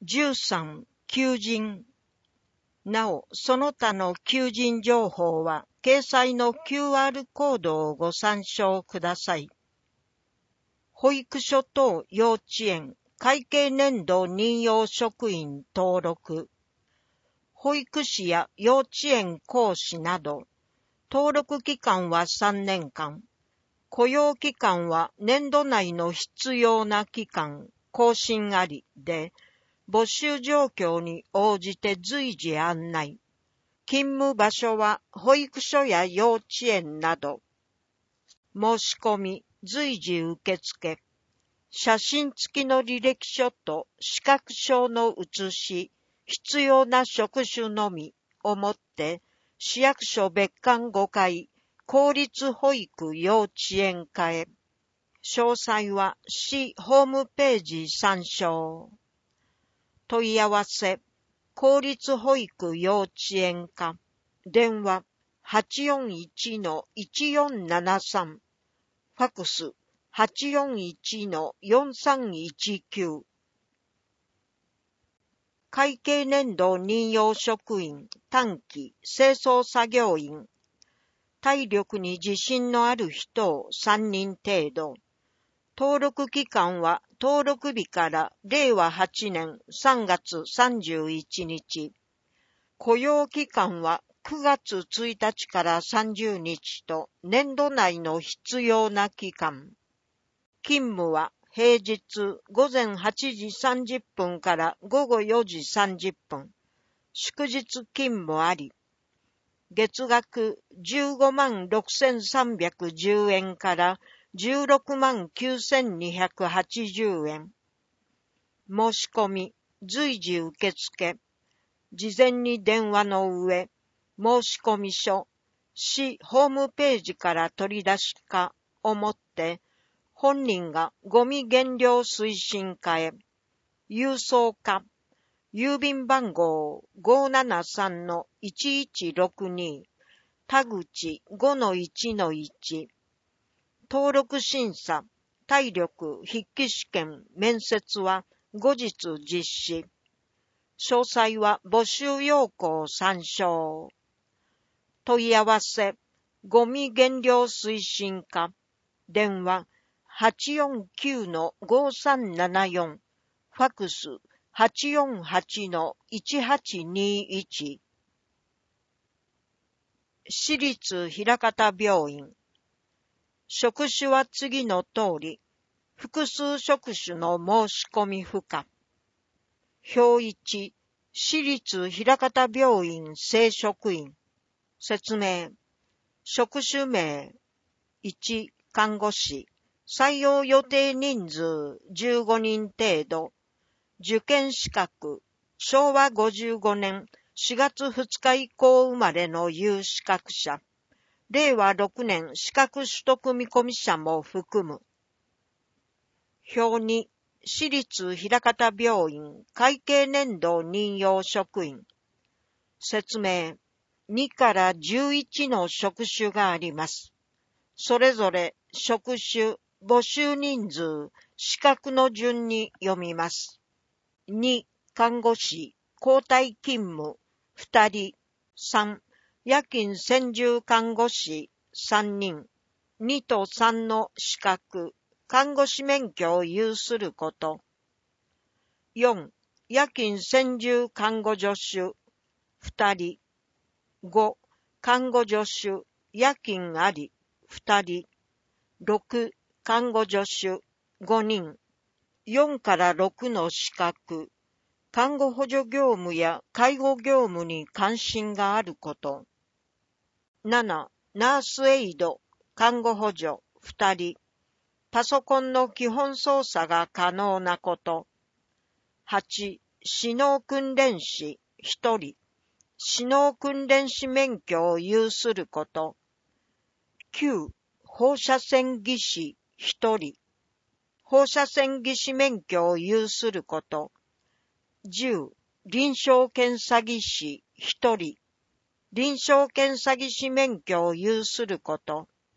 13、求人。なお、その他の求人情報は、掲載の QR コードをご参照ください。保育所等幼稚園、会計年度任用職員登録。保育士や幼稚園講師など、登録期間は3年間。雇用期間は年度内の必要な期間、更新ありで、募集状況に応じて随時案内。勤務場所は保育所や幼稚園など。申し込み、随時受付。写真付きの履歴書と資格証の写し、必要な職種のみをもって、市役所別館5階、公立保育幼稚園課へ。詳細は市ホームページ参照。問い合わせ、公立保育幼稚園課、電話 841-1473、ファクス 841-4319。会計年度任用職員、短期、清掃作業員、体力に自信のある人を3人程度。登録期間は登録日から令和8年3月31日。雇用期間は9月1日から30日と年度内の必要な期間。勤務は平日午前8時30分から午後4時30分。祝日勤務あり。月額15万6310円から16万9280円。申し込み、随時受付。事前に電話の上、申込書、市ホームページから取り出しかをもって、本人がゴミ減量推進課へ、郵送課、郵便番号 573-1162、田口 5-1-1、登録審査、体力筆記試験面接は後日実施。詳細は募集要項参照。問い合わせ、ゴミ減量推進課、電話 849-5374、ファクス 848-1821。市立枚方病院。職種は次の通り、複数職種の申し込み不可。表1、市立枚方病院正職員。説明。職種名。1、看護師。採用予定人数15人程度。受験資格。昭和55年4月2日以降生まれの有資格者。令和6年資格取得見込み者も含む。表2、市立枚方病院会計年度任用職員。説明。2から11の職種があります。それぞれ職種、募集人数、資格の順に読みます。2、看護師、交代勤務、2人。3、夜勤専従看護師、3人。2と3の資格、看護師免許を有すること。4、夜勤専従看護助手、2人。5、看護助手、夜勤あり、2人。6、看護助手、5人。4から6の資格、看護補助業務や介護業務に関心があること。7、ナースエイド、看護補助、2人。パソコンの基本操作が可能なこと。8、指導訓練士、1人。指導訓練士免許を有すること。9、放射線技師、1人。放射線技師免許を有すること。10、臨床検査技師、1人。臨床検査技師免許を有すること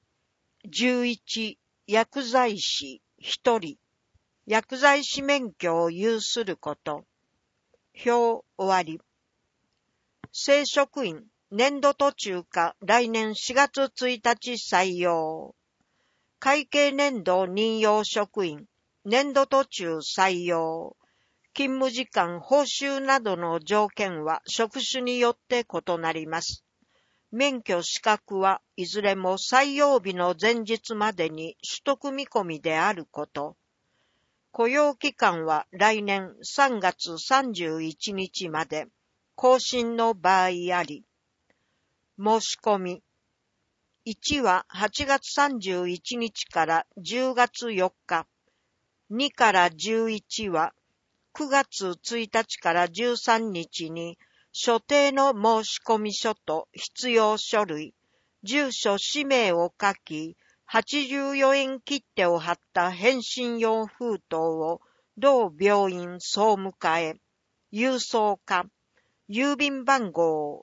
。11、薬剤師、1人。薬剤師免許を有すること。 表終わり。正職員、年度途中か来年4月1日採用。会計年度任用職員、年度途中採用。勤務時間、報酬などの条件は職種によって異なります。免許資格はいずれも採用日の前日までに取得見込みであること。雇用期間は来年3月31日まで、更新の場合あり。申し込み。1は8月31日から10月4日。2から11は9月1日から13日に所定の申込書と必要書類、住所氏名を書き、84円切手を貼った返信用封筒を同病院総務課へ、郵送課、郵便番号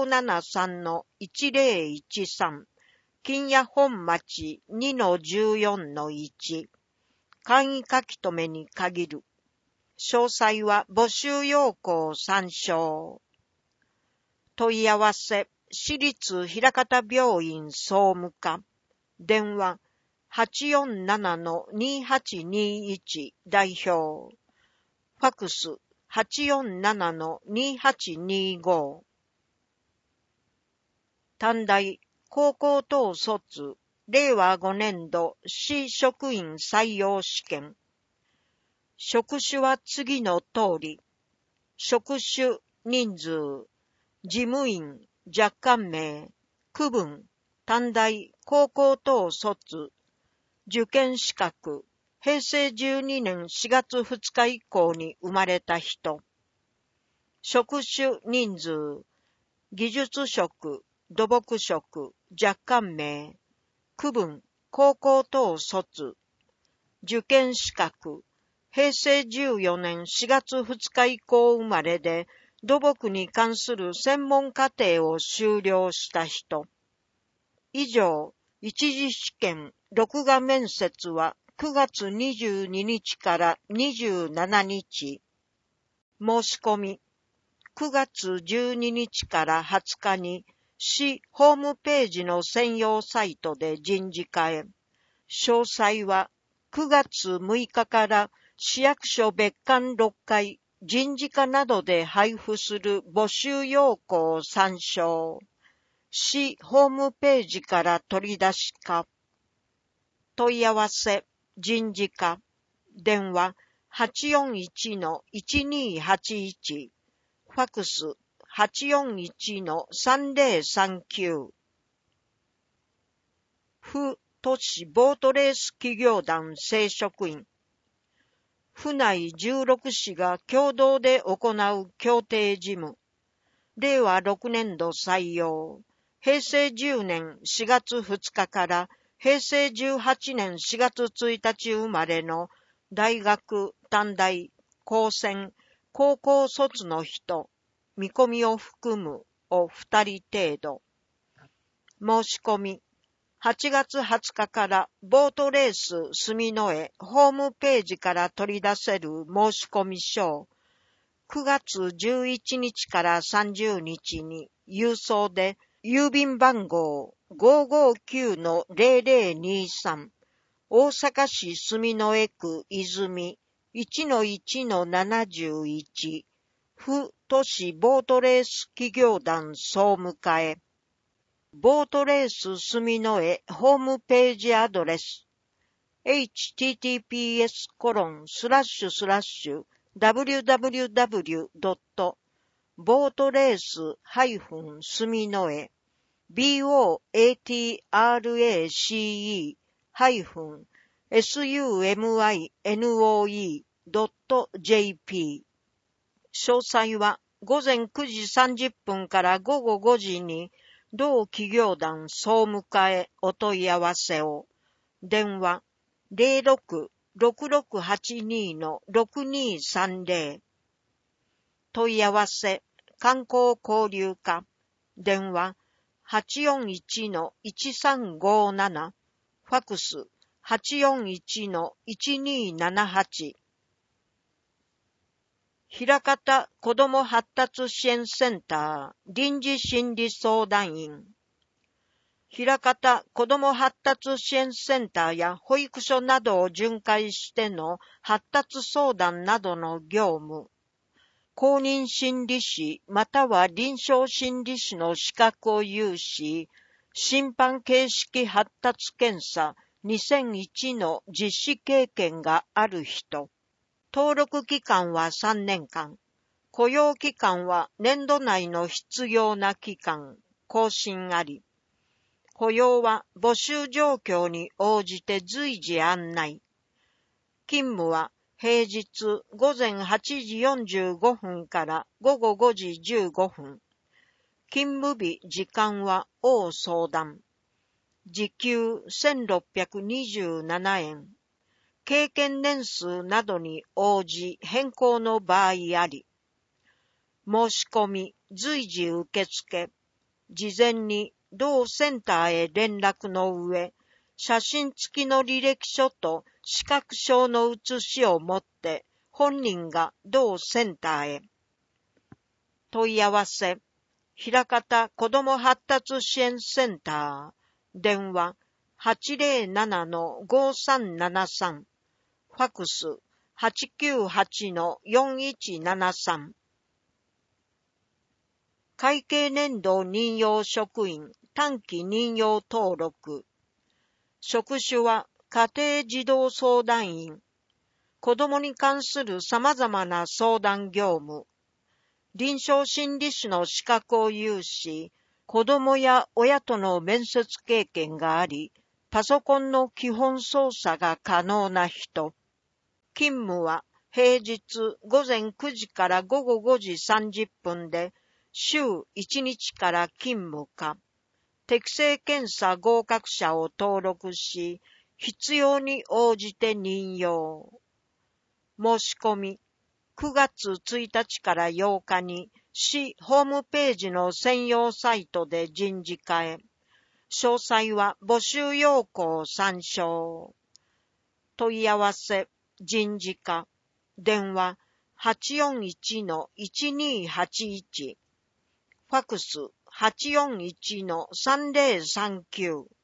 573-1013、金谷本町 2-14-1、簡易書き留めに限る。詳細は募集要項参照。問い合わせ、私立枚方病院総務課。電話、847-2821代表。ファクス、847-2825。短大、高校等卒、令和5年度市職員採用試験。職種は次の通り。職種、人数、事務員、若干名、区分、短大、高校等卒、受験資格、平成12年4月2日以降に生まれた人。職種、人数、技術職、土木職、若干名、区分、高校等卒、受験資格、平成14年4月2日以降生まれで、土木に関する専門課程を修了した人。以上、一次試験、録画面接は9月22日から27日。申し込み、9月12日から20日に、市ホームページの専用サイトで人事課へ。詳細は9月6日から市役所別館6階人事課などで配布する募集要項を参照。市ホームページから取り出しか。問い合わせ、人事課。電話 841-1281。ファクス 841-3039。府都市ボートレース企業団正職員。府内16市が共同で行う協定事務。令和6年度採用。平成10年4月2日から平成18年4月1日生まれの大学、短大、高専、高校卒の人、見込みを含むを2人程度。申し込み。8月20日からボートレース住之江ホームページから取り出せる申込書。9月11日から30日に郵送で郵便番号 559-0023 大阪市住之江区泉 1-1-71 府都市ボートレース企業団総務課へ。ボートレース住之江ホームページアドレス https://www.boatrace-suminoe.jp 詳細は午前9時30分から午後5時に同企業団総務課へお問い合わせを。電話 06-6682-6230。問い合わせ観光交流課。電話 841-1357。ファクス 841-1278。 枚方子ども発達支援センター臨時心理相談員、枚方子ども発達支援センターや保育所などを巡回しての発達相談などの業務、公認心理師または臨床心理師の資格を有し、審判形式発達検査2001の実施経験がある人。登録期間は3年間。雇用期間は年度内の必要な期間。更新あり。雇用は募集状況に応じて随時案内。勤務は平日午前8時45分から午後5時15分。勤務日時間は応相談。時給1627円。経験年数などに応じ変更の場合あり。申し込み随時受付。事前に同センターへ連絡の上、写真付きの履歴書と資格証の写しを持って本人が同センターへ。問い合わせ、枚方子ども発達支援センター、電話 807-5373、ファクス 898-4173。会計年度任用職員短期任用登録。職種は家庭児童相談員。子どもに関する様々な相談業務。臨床心理士の資格を有し、子どもや親との面接経験があり、パソコンの基本操作が可能な人。勤務は平日午前9時から午後5時30分で、週1日から勤務か。適正検査合格者を登録し、必要に応じて任用。申し込み、9月1日から8日に市ホームページの専用サイトで人事課へ。詳細は募集要項を参照。問い合わせ、人事課、電話 841-1281、ファクス 841-3039。